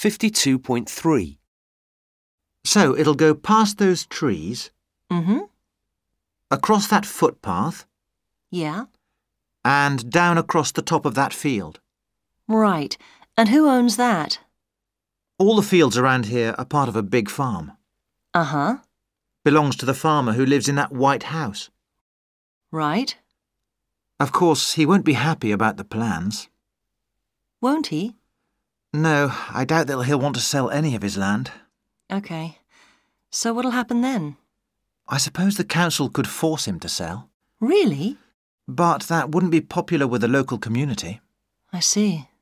52.3. So it'll go past those trees, across that footpath, Yeah. and down across the top of that field. Right. And who owns that? All the fields around here are part of a big farm. Uh-huh. Belongs to the farmer who lives in that white house. Right. Of course, he won't be happy about the plans. Won't he? No, I doubt that he'll want to sell any of his land. OK. So what'll happen then? I suppose the council could force him to sell. Really? But that wouldn't be popular with the local community. I see.